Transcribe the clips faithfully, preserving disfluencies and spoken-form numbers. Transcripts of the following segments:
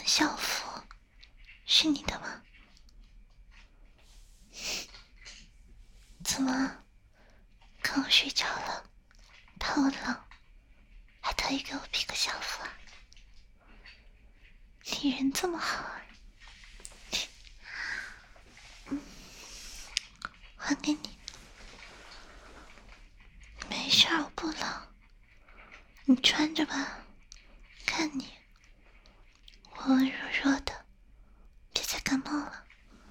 校服是你的吗？怎么刚我睡着了，怕我冷，还特意给我披个校服啊？你人这么好啊！嗯，还给你。没事儿，我不冷，你穿着吧。看你温温弱弱的，别再感冒了。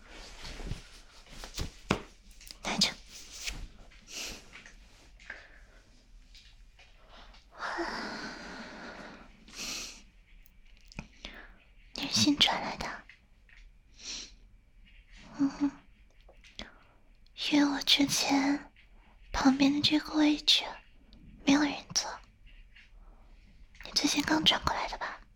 拿着。你是新转来的？嗯哼，因为我之前旁边的这个位置没有人坐，你最近刚转过来的吧？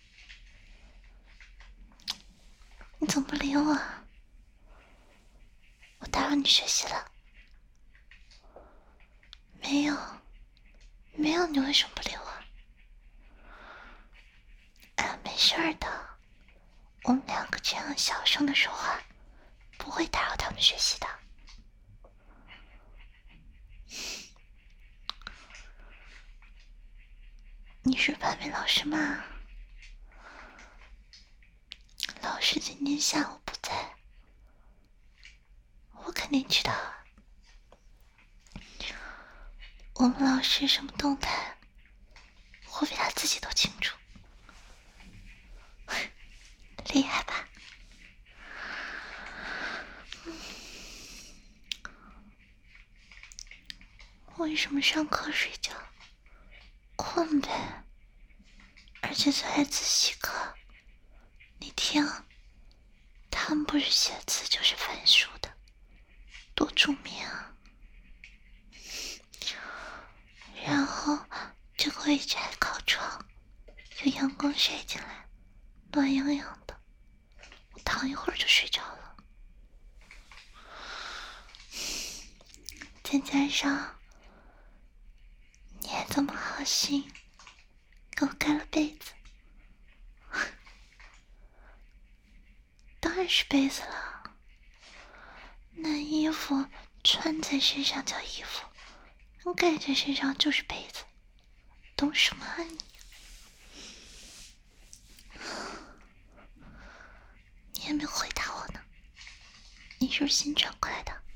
你怎么不理我啊？我打扰你学习了？没有，没有，你为什么不理我？啊，没事儿的，我们两个这样小声的说话，不会打扰他们学习的。你是怕被老师骂？老师今天下午不在，我肯定知道啊。我们老师什么动态，我比他自己都清楚。厉害吧？为什么上课睡觉？困呗。而且最爱自习课，你听，他们不是写字就是翻书的，多著名啊！然后这个位置还靠窗，有阳光晒进来，暖洋洋的，我躺一会儿就睡着了。再加上你还这么好心，给我盖了被子。当然是被子了，那衣服穿在身上叫衣服，盖在身上就是被子，懂什么啊你？你还没回答我呢，你是不是新转过来的？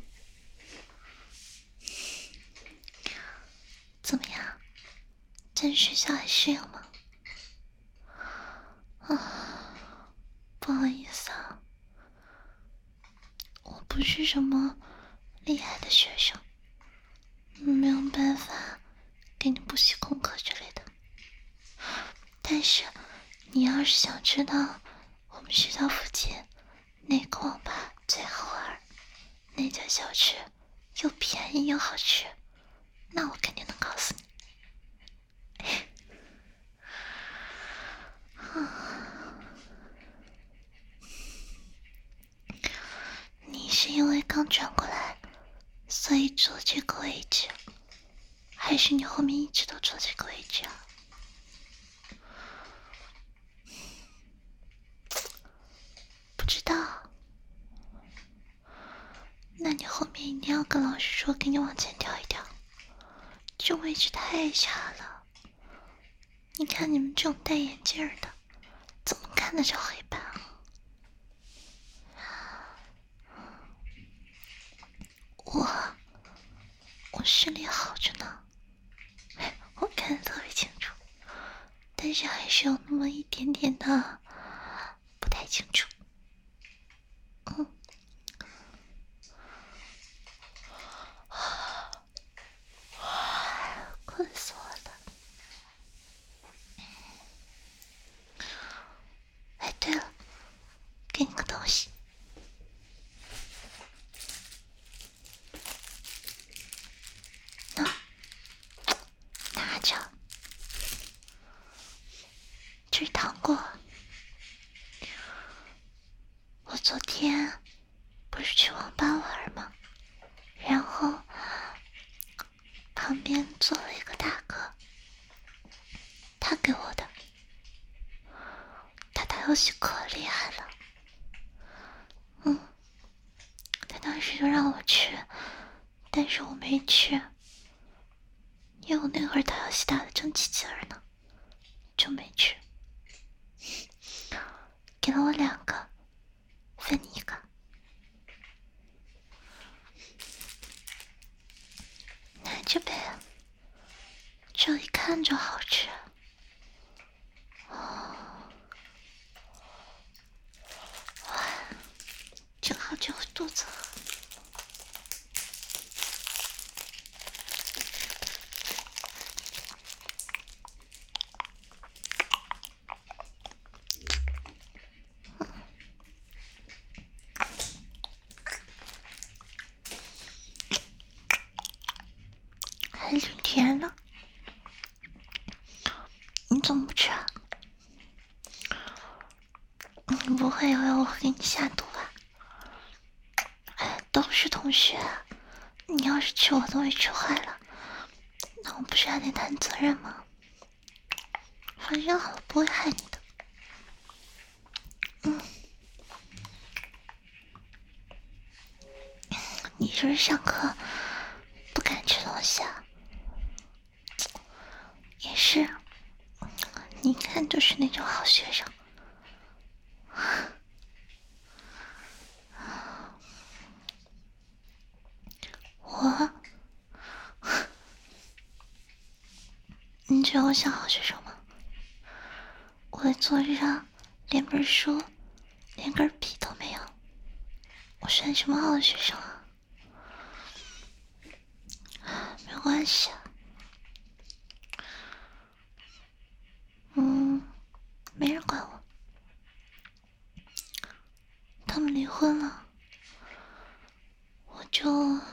怎么样，在学校还适应吗？啊，不好意思啊，我不是什么厉害的学生，没有办法给你补习功课之类的。但是你要是想知道我们学校附近哪个网吧最好玩，哪家小吃又便宜又好吃，那我肯定能告诉你。你是因为刚转过来，所以坐这个位置，还是你后面一直都坐这个位置啊？不知道。那你后面一定要跟老师说，给你往前调一调，这位置太差了。你看你们这种戴眼镜的，怎么看得着黑板啊？我我视力好着呢，我看得特别清楚，但是还是有那么一点点的不太清楚。嗯，困死我了。哎，对了，给你个东西。拿着，这是糖果。我昨天不是去网吧玩吗？然后旁边坐了一个大哥，他给我的。他带游戏可厉害了。嗯，他当时就让我去，但是我没去，因为我那会儿打游戏打得正起劲儿呢，就没去。给了我两个，分你一个。拿着呗，这一看就好吃。哦，哇，正好就会肚子饿。还挺甜的，你怎么不吃啊？你不会以为我会给你下毒吧？哎，都是同学，你要是吃我东西吃坏了，那我不是还得担责任吗？反正我不会害你的。嗯，你是不是上课不敢吃东西啊？也是，你看就是那种好学生。我，你觉得我像好学生吗？我的座位上连本书连根笔都没有，我算什么好学生啊？没关系啊，嗯，没人管我，他们离婚了，我就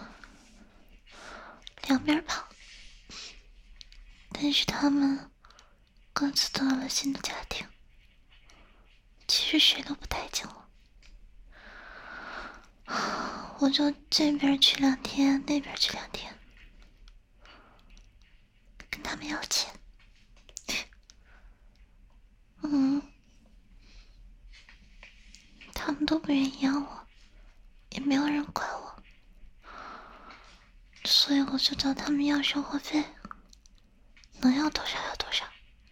两边跑，但是他们各自都有了新的家庭，其实谁都不待见我，我就这边去两天，那边去两天，跟他们要钱。嗯，他们都不愿意养我，也没有人管我，所以我就找他们要生活费，能要多少要多少。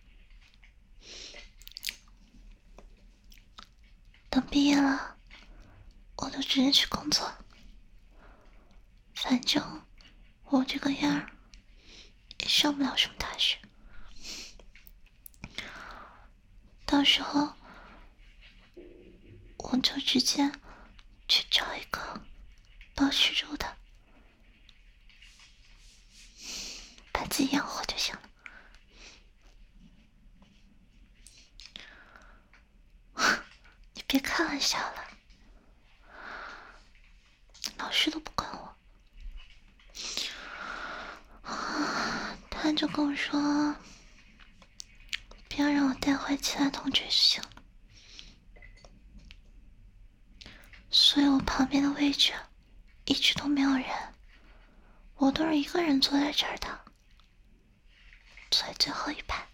等毕业了，我就直接去工作，反正我这个样儿也上不了什么大学，到时候我就直接去找一个包吃住的，把自己养活就行了。你别开玩笑了，老师都不管我，他就跟我说不要让我带坏其他同学就行了，所以我旁边的位置一直都没有人，我都是一个人坐在这儿的，坐在最后一排，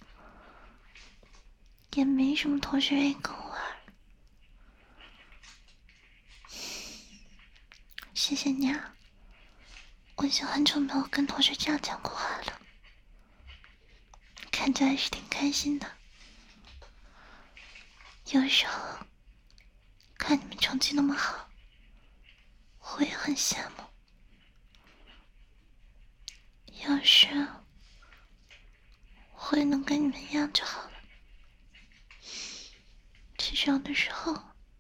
也没什么同学愿意跟我玩。谢谢你啊，我已经很久没有跟同学这样讲过话了，看起来是挺开心的。有时候看你们成绩那么好，我也很羡慕。要是我也能跟你们一样就好了。其实有的时候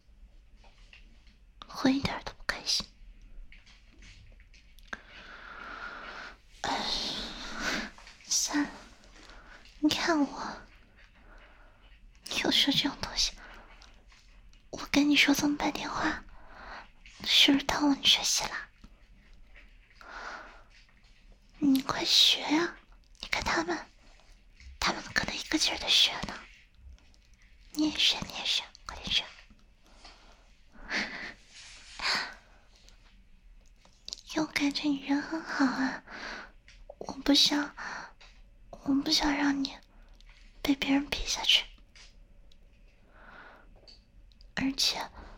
我一点都不开心。哎，算了，你看我，你又说这种东西，我跟你说这么半天话，是不是耽误你学习了？你快学呀！你看他们，他们可能一个劲儿的学呢。你也学，你也学，快点学！我感觉你人很好啊，我不想，我不想让你被别人比下去。 而且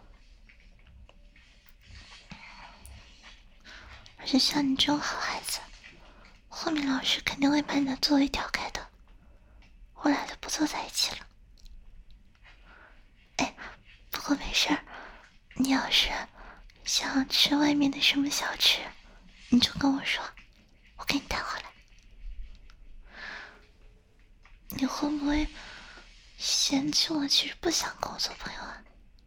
而且像你这种好孩子，后面老师肯定会把你的座位调开的，我俩就不坐在一起了。哎，不过没事儿，你要是想要吃外面的什么小吃，你就跟我说，我给你带回来。你会不会嫌弃我其实不想跟我做朋友啊？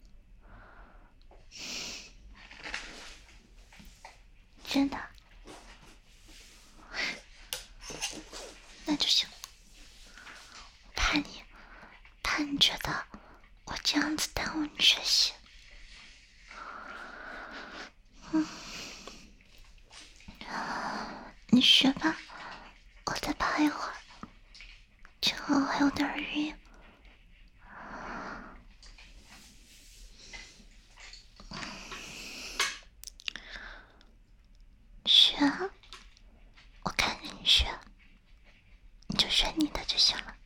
真的？那就行。怕你，怕你觉得我这样子耽误你学习。嗯，你学吧，我再趴一会儿，正好还有点晕。学啊，我看着你学，你就学你的就行了。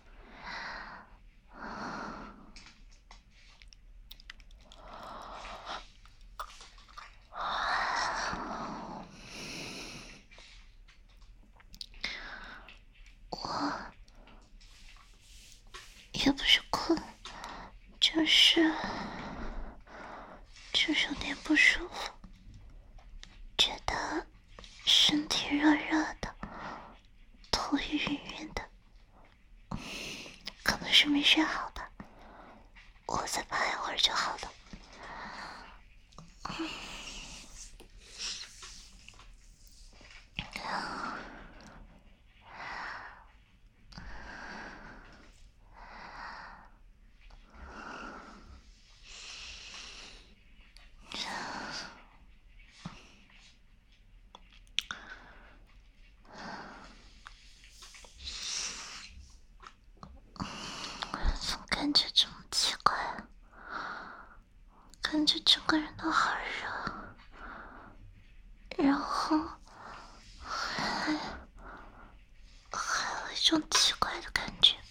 我也不是困，就是就是有点不舒服，觉得身体热热的，头晕晕的，可能是没睡好吧。我再趴一会儿就好了。嗯总感觉这么奇怪啊，感觉整个人都好热，然后还还有一种奇怪的感觉，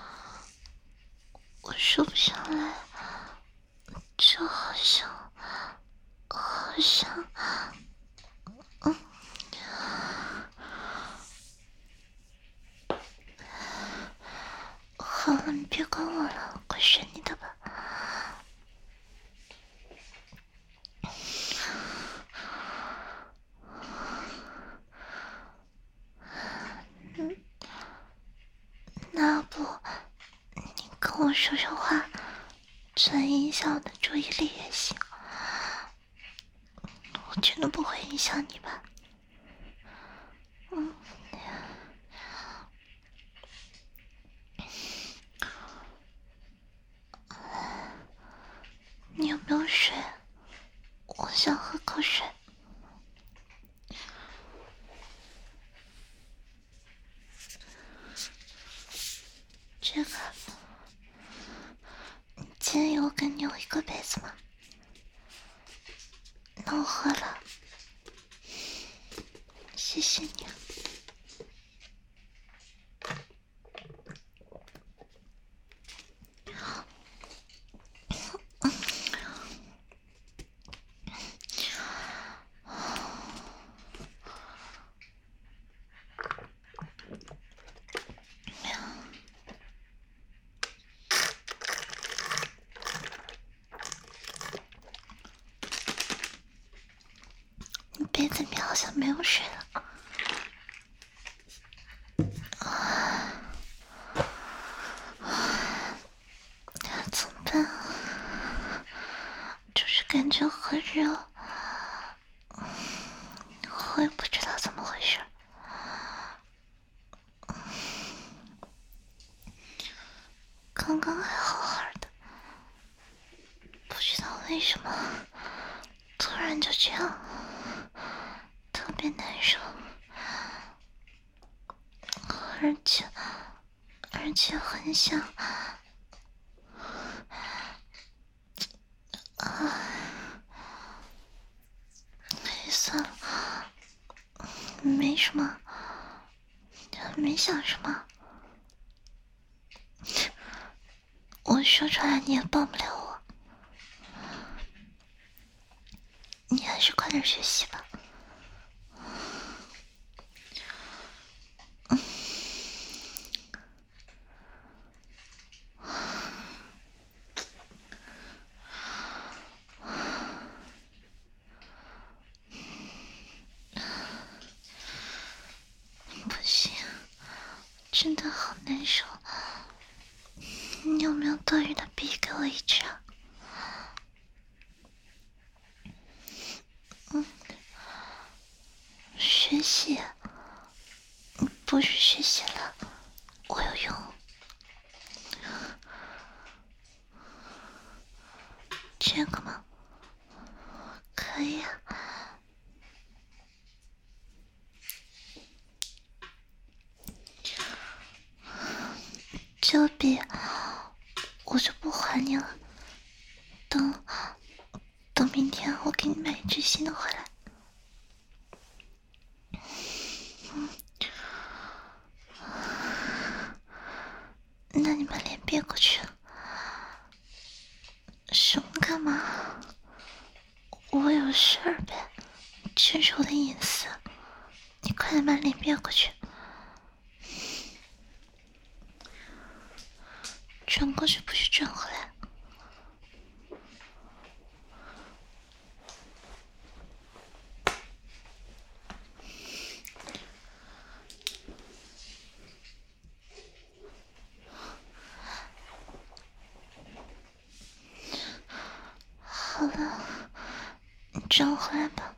我说不上来，就好像好像嗯好了，你别管我了，快睡你的吧。嗯，那不你跟我说说话，转移一下我的注意力也行。我真的不会影响你吧？嗯。你有没有水？我想喝口水。这个，你介意我给你有一个杯子吗？那我喝了，谢谢你。你杯子里面好像没有水了。怎么办啊？就是感觉很热，我也不知道怎么回事。刚刚还好好的，不知道为什么突然就这样，特别难受，而且而且很想。啊，算了，没什么，没想什么。我说出来你也帮不了我， 点学习吧。不行，真的好难受。你有没有多余的笔给我一支啊？嗯，学习不是学习了，我有用。这个吗？可以啊。这笔我就不还你了，等等明天我给你买一支新的回来。嗯，那你把脸别过去。什么干嘛？我有事儿呗，这是我的隐私，你快点把脸别过去。转过去不是转回来。好了，你转回来吧。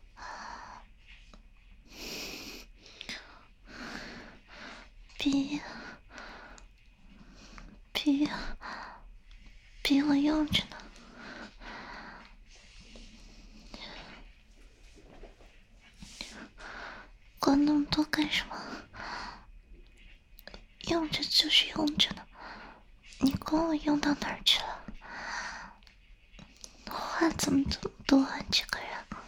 笔，笔，笔我用着呢。管那么多干什么？用着就是用着呢，你管我用到哪儿去了？话怎么这么多啊，这个人！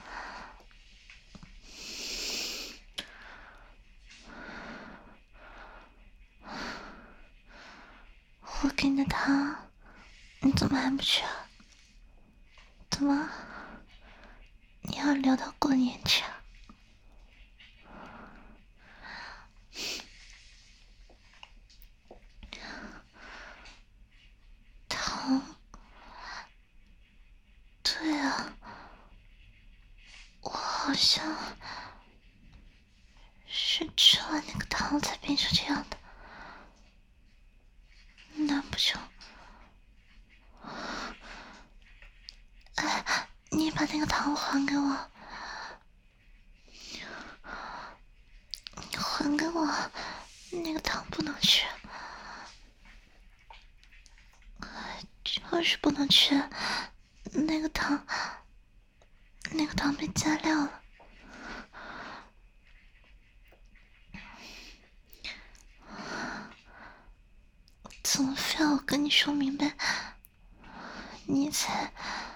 我给你的糖，你怎么还不吃啊？怎么？你要留到过年吃啊？糖？对啊，我好像是吃了那个糖才变成这样的。难不成？哎，你把那个糖还给我！你还给我！那个糖不能吃，就是不能吃。那个糖，那个糖被加料了。怎么非要我跟你说明白？你才……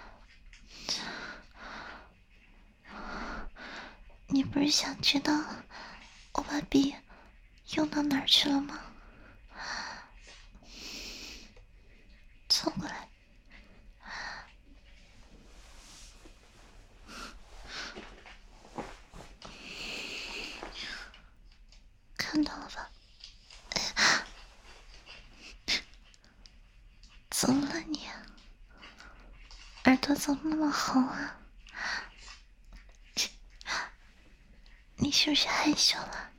你不是想知道我把笔用到哪儿去了吗？凑过来。看到了吧？怎么了你？耳朵怎么那么红啊？你是不是害羞了？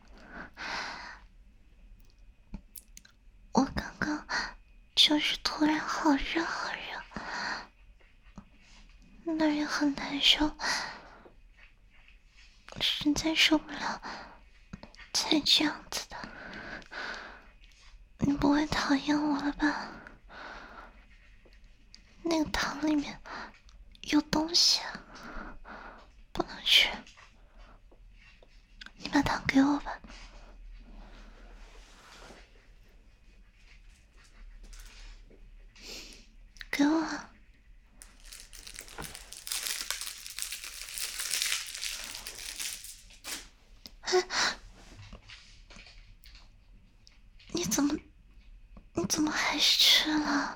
我刚刚就是突然好热好热，那也很难受，实在受不了才这样子的。你不会讨厌我了吧？那个糖里面有东西啊，不能吃。你把糖给我吧。给我啊。哎，你怎么，你怎么还是吃了？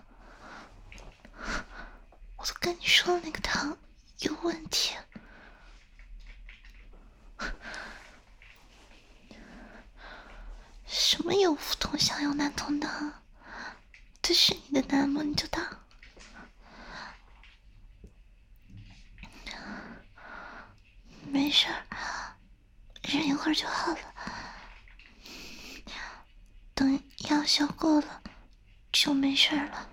我都跟你说了那个糖有问题。 什么有腹痛想要男童的？这是你的男吗？你就打。没事儿，忍一会儿就好了。等药效过了，就没事了。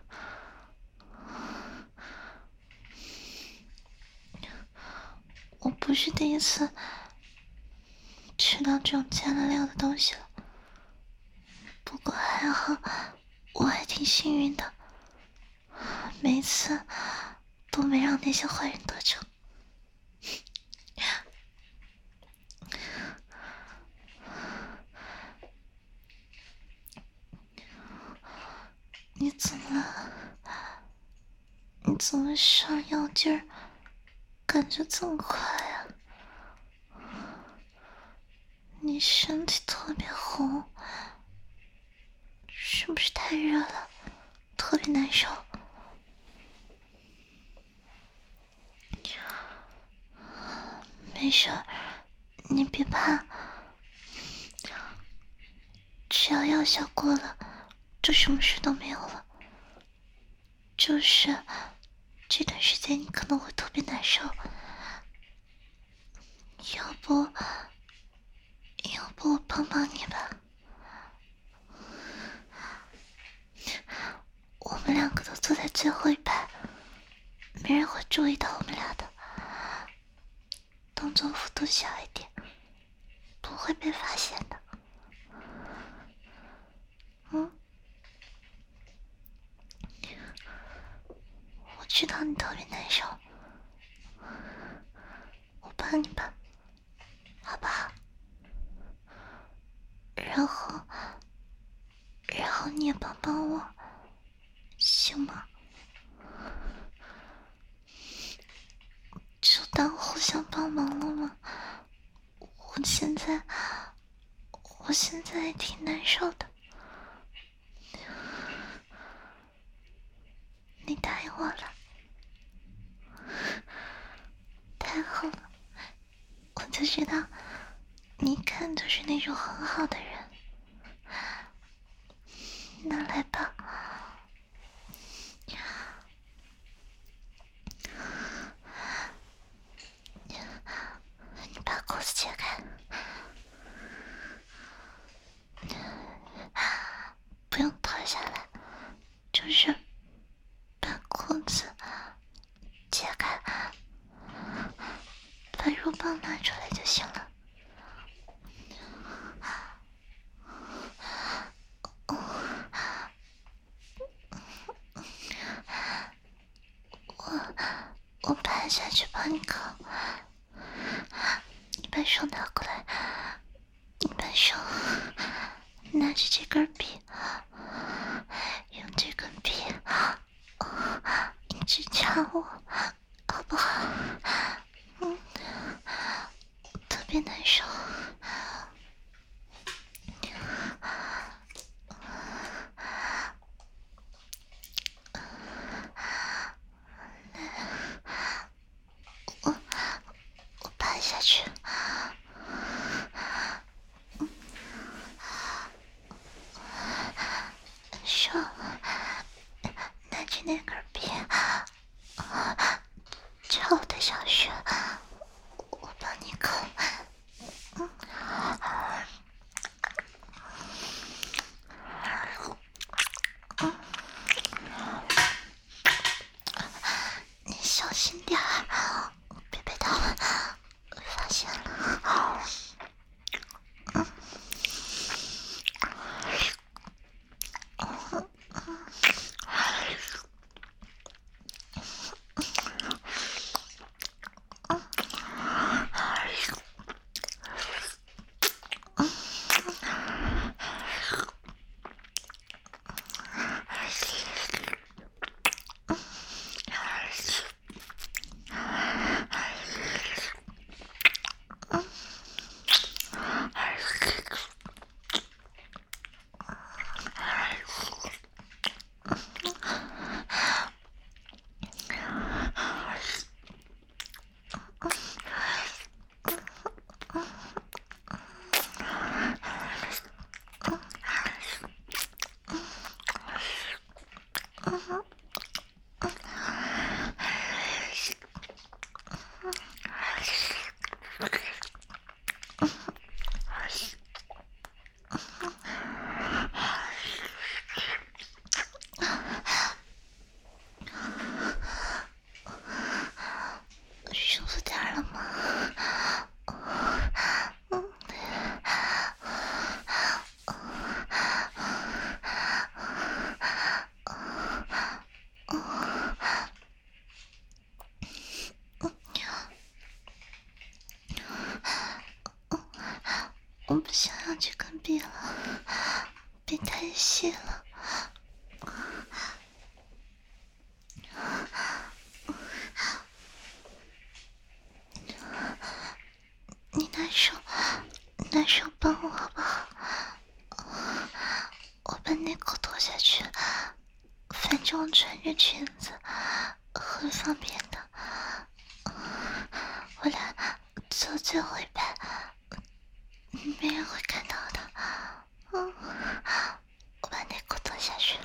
我不是第一次吃到这种加了料的东西了，不过还好，我还挺幸运的，每次都没让那些坏人得逞。你怎么了？你怎么上药劲儿感觉这么快啊？你身体特别红，是不是太热了，特别难受？没事，你别怕，只要药效过了，就什么事都没有了。就是这段时间你可能会特别难受，要不要不我帮帮你吧？我们两个都坐在最后一排，没人会注意到我们俩的，动作幅度小一点，不会被发现的。嗯，我知道你特别难受，我帮你吧，好不好？然后，然后你也帮帮我，行吗？就当互相帮忙了吗？我现在，我现在也挺难受的。你答应我了，太好了！我就知道，你看就是那种很好的人。那来吧，你把裤子解开，不用脱下来，就是把裤子解开，把乳棒拿出来就行了。我我趴下去帮你搞，你把手拿过来，你把手拿着这根笔，用这根笔一直掐我，好不好？嗯，特别难受。我我趴下去。手拿着那根笔，朝我的小穴，我帮你抠。嗯，嗯，你小心点儿，别被他们发现了。嗯。 气了。你拿手，拿手帮我好不好？我把内裤脱下去，反正我穿着裙子很方便的。我俩做最后一排，没人会看到的。嗯，我把内裤脱下去。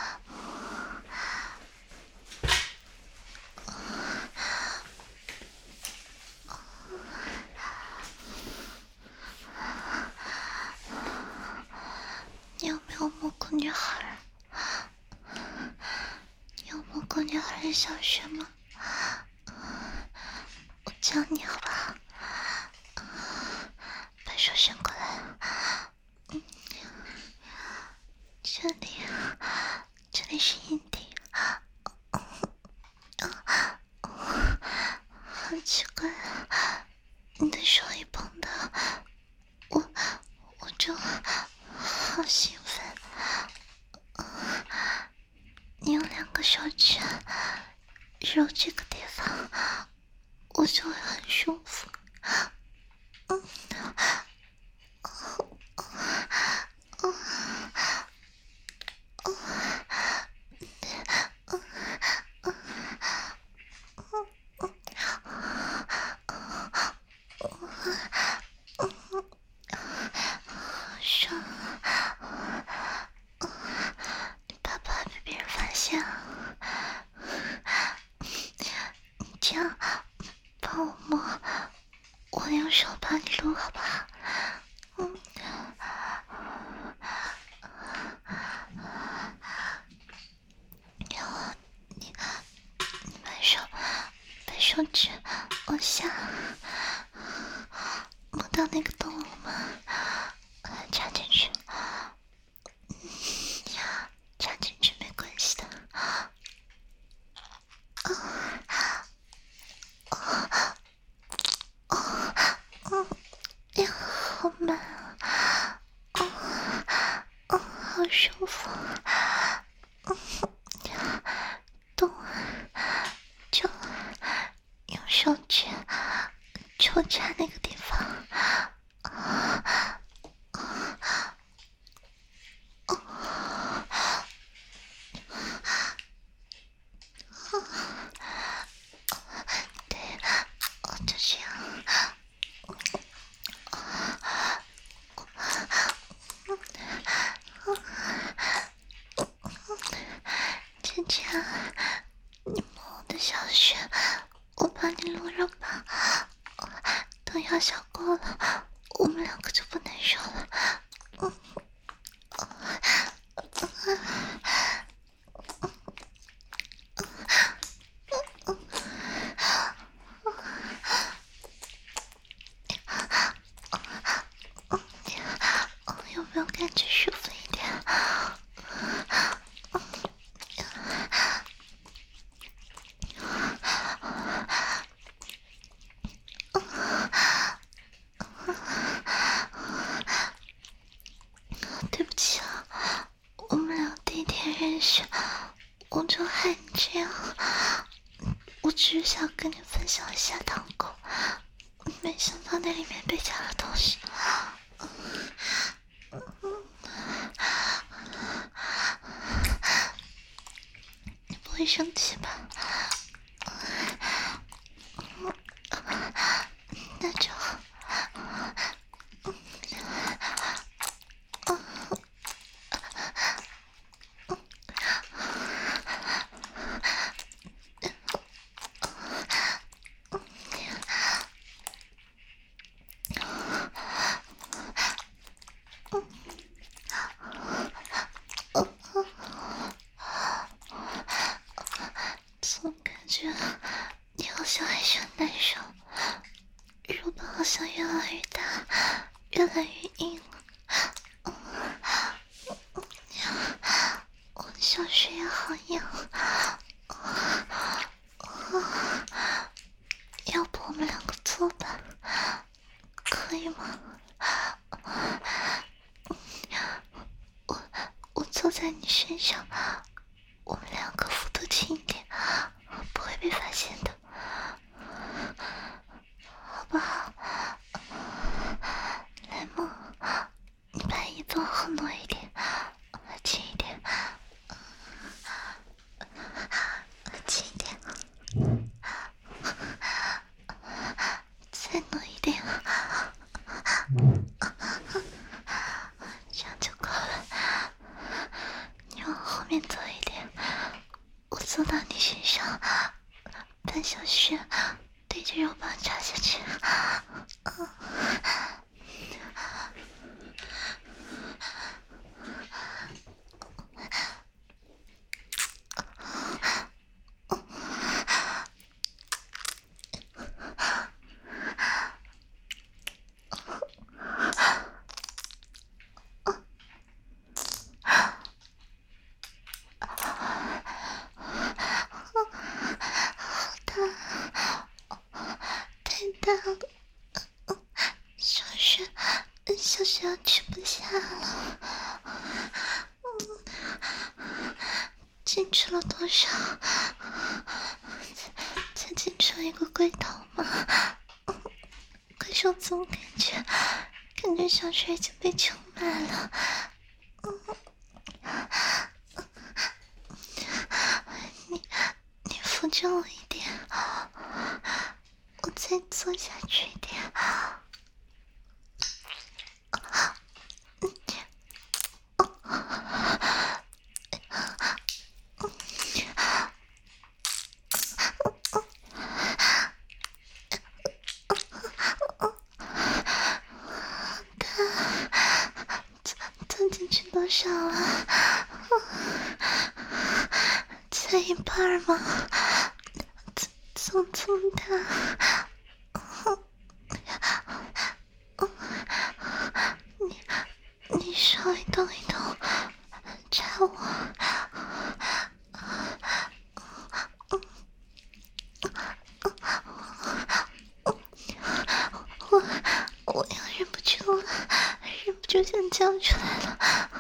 你有没有摸过女孩？你有摸过女孩的小穴吗？我教你好不好？把手伸过来。嗯，这里，这里是阴蒂。好奇怪啊！你的手一碰到我，我就好兴奋。你用两个手指揉这个地方，我就会很舒服。嗯，爽啊！你怕不怕被别人发现啊？你这样帮我摸，我用手帮你撸好不好？嗯。然后你你把手把手指往下摸到那个洞了吗？插进去，插进去没关系的。哎呀，好慢啊！哦哦，好舒服。动就用手指抽插那个地方。对，就这样。就这样，你摸我的小穴，我帮你撸肉吧。等药效过了，我们两个就不难受了。嗯，有没有感觉舒服一点？对不起啊，我们俩第一天认识，我就害你这样。我只是想跟你分享一下糖果，没想到那里面被加了东西。你不会生气吧？那就好。总感觉你好像还是很难受，肉棒好像越来越大，越来越硬。我的小穴也好痒，要不我们两个做吧，可以吗？我我坐你身上，我们两个幅度轻一点，不会被发现的，好不好？来嘛，你把椅子往后挪一点，轻一点，轻一点，再挪一点，这样就够了。你往后面走一点，我坐到你身上，把小穴对着肉棒插下去。嗯大了，小雪，小雪要吃不下了。嗯，进去了多少？才进去了一个龟头吗？可是我怎么感觉，感觉小雪已经被撑满了？嗯，你你扶着我一点。我再坐下去一点，钻进去多少了？才一半吗？怎么这么大？你你稍微动一动，插我。我我要忍不住了，忍不住想叫出来了。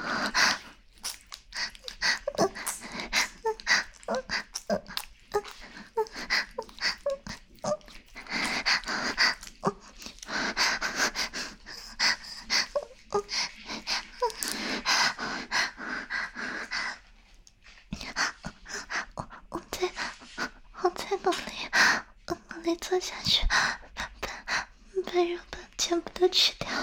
得坐下去，把把把肉棒全部都吃掉。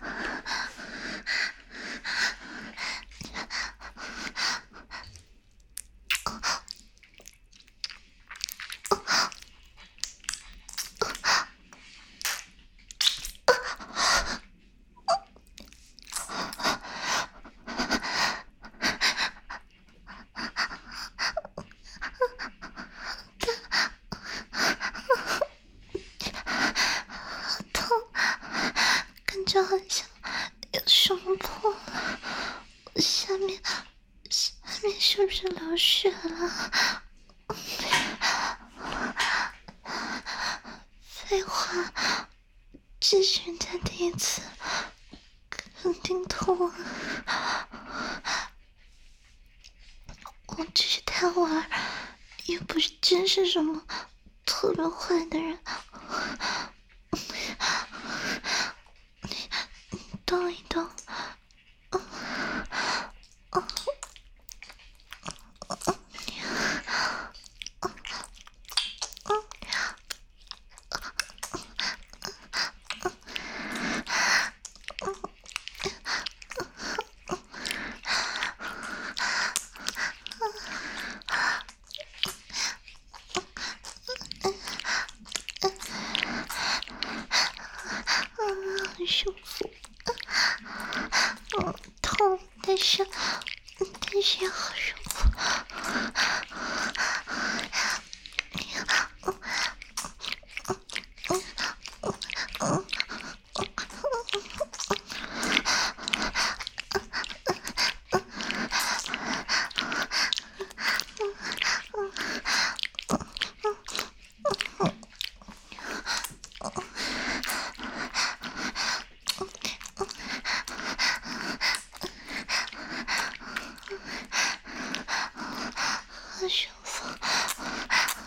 就好像有什么破了，我下面下面是不是流血了？废话，这是人家第一次，肯定痛啊！我只是贪玩，又不是真是什么特别坏的人。动一动，嗯嗯嗯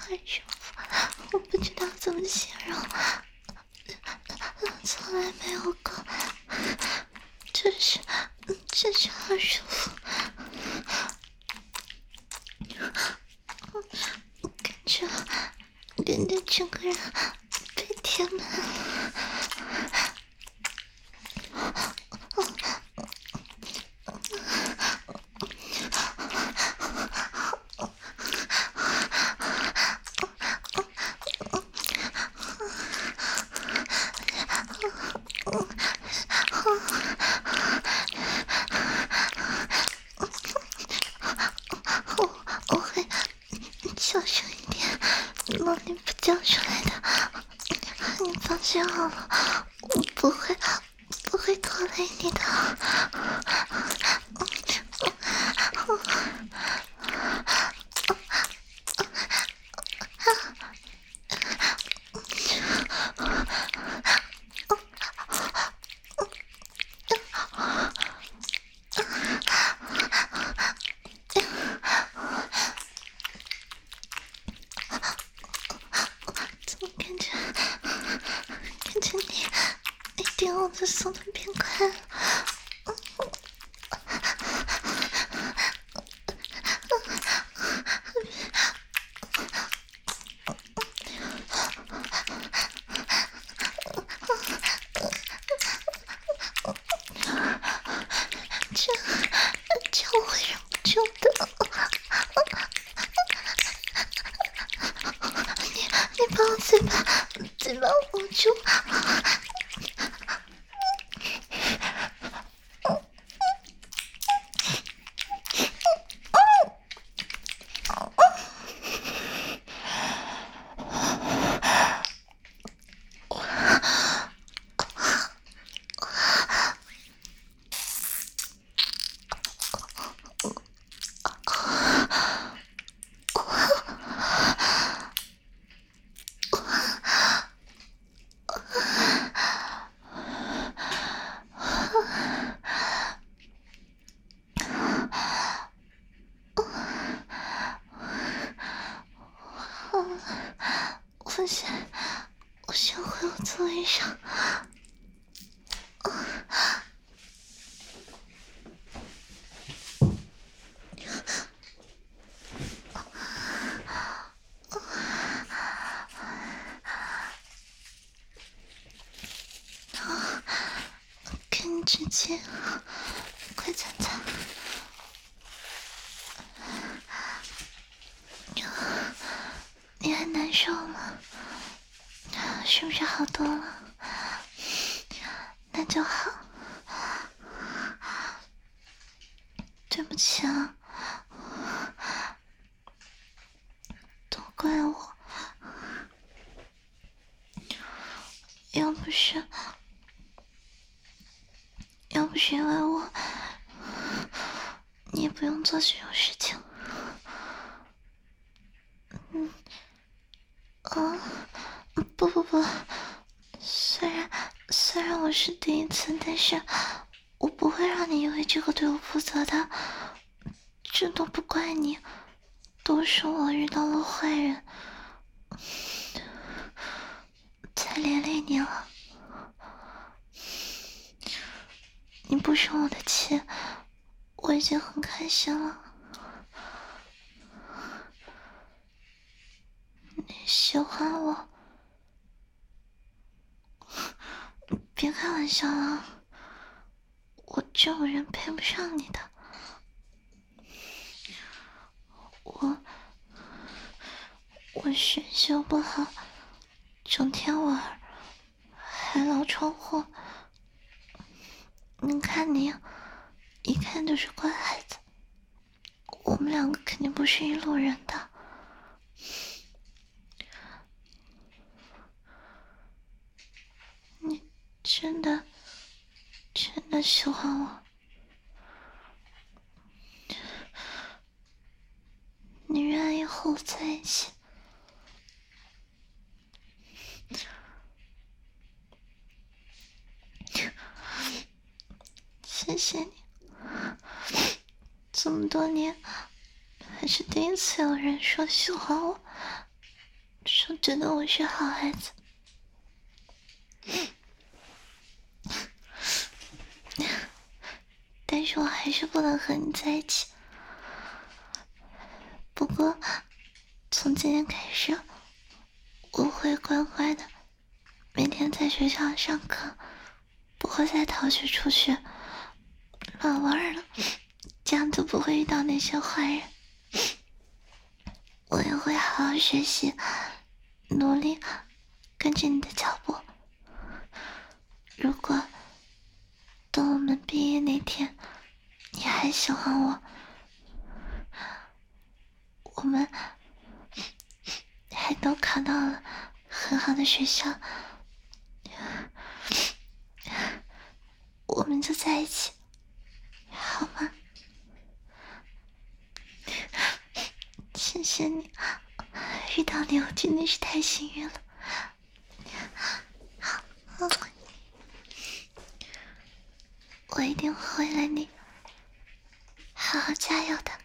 很舒服，我不知道怎么形容，从来没有过，就是就是很舒服，我感觉感觉整个人被填满了。小声一点，猫你不叫出来的，你放心好了，我不会不会拖累你的。我的速度变快了，这这我会忍不住的。你你把我嘴巴嘴巴捂住。我先，我先回我座位上。给你纸巾，快擦擦。你还难受吗？是不是好多了？那就好。对不起啊，都怪我。要不是，要不是因为我，你也不用做这种事情。嗯，啊，不不不，虽然虽然我是第一次，但是我不会让你因为这个对我负责的。这都不怪你，都是我遇到了坏人，才连累你了。你不生我的气，我已经很开心了。你喜欢我，别开玩笑了，我这种人配不上你的。我我学习不好，整天玩，还老闯祸。你看你，一看就是乖孩子。我们两个肯定不是一路人的。你真的真的喜欢我？你愿意和我在一起？谢谢你，这么多年还是第一次有人说喜欢我， 说真的，我是好孩子。但是我还是不能和你在一起。不过，从今天开始，我会乖乖的，每天在学校上课，不会再逃学出去乱玩了，这样就不会遇到那些坏人。我也会好好学习，努力跟着你的脚步。如果等我们毕业那天，你还喜欢我，我们还都考到了很好的学校，我们就在一起，好吗？谢谢你，遇到你我真的是太幸运了。我一定会为了你好好加油的，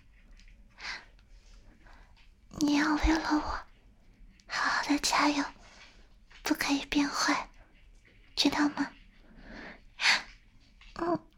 你要为了我好好的加油，不可以变坏，知道吗？嗯。